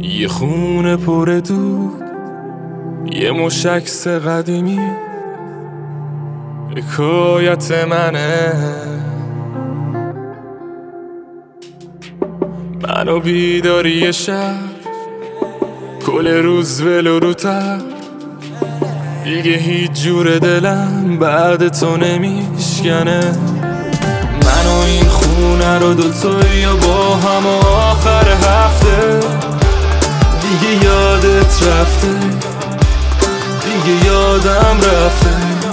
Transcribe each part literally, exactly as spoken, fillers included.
یه خونه پر دود، یه مشکس قدیمی، حکایت منه. منو بیداری شب، کل روز ولو رو تب، دیگه هیچ جور دلم بعد تو نمیشکنه. منو این خونه رو دوتایی با هم آخر هفته، دیگه یادت رفته، دیگه یادم رفته.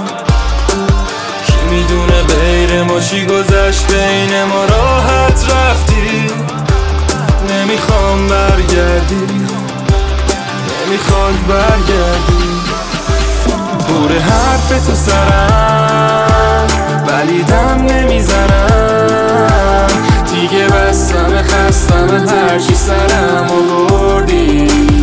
کی میدونه غیر ما چی گذشت بین ما، راحت رفتی. نمیخوام برگردی، نمیخوام برگردی. پر حرف تو سرم ولی دم نمیزنم، دیگه بستم خستم هرچی سرم آوردی.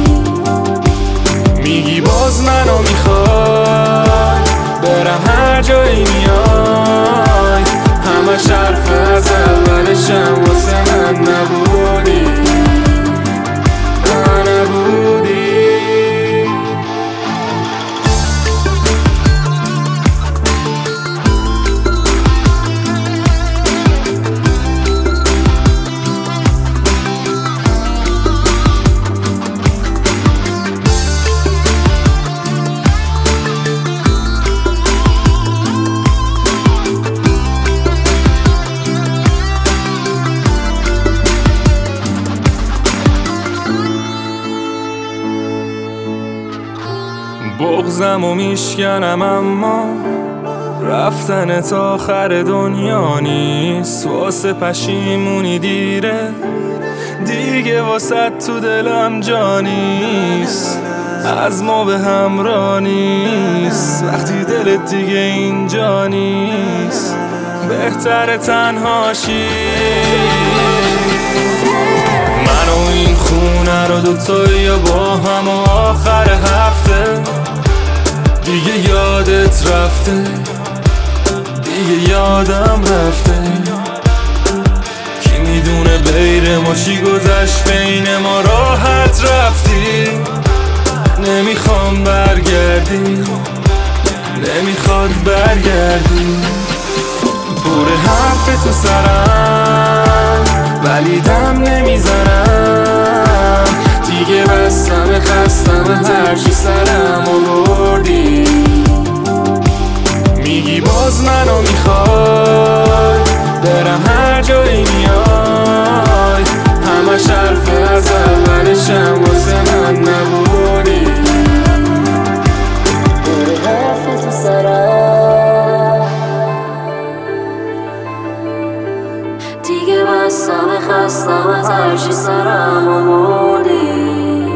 میگی باز منو میخوای، برم هر جایی میای، همش حرف از اولشم واسه من نبودی، نبودی. بغضم و میشکنم اما رفتن تا آخر دنیا نیست. واسه پشیمونی دیره، دیگه واسه تو دلم جا نیست. از ما به همراه نیست وقتی دلت دیگه اینجا نیست. بهتره تنهاشی. منو این خونه رو دوتایی با هم آخر هفته، دیگه یادت رفته، دیگه یادم رفته. کی میدونه غیر ما چی گذشت بین ما، راحت رفتی. نمیخوام برگردی، نمیخواد برگردی. پر حرف تو سرم ولی دم نمیزنم، دیگه بستم خستم هرچی سرم آوردی. میگی باز منو میخوای، برم هر جایی میای، همش حرف از اولشم واسه من نبودی. پر حرف تو سرم دیگه بستم خستم از هرچی سرم آوردی.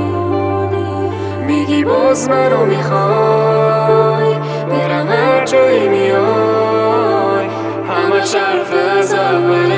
میگی باز منو میخوای، برم هر جایی میای، همش حرف از اول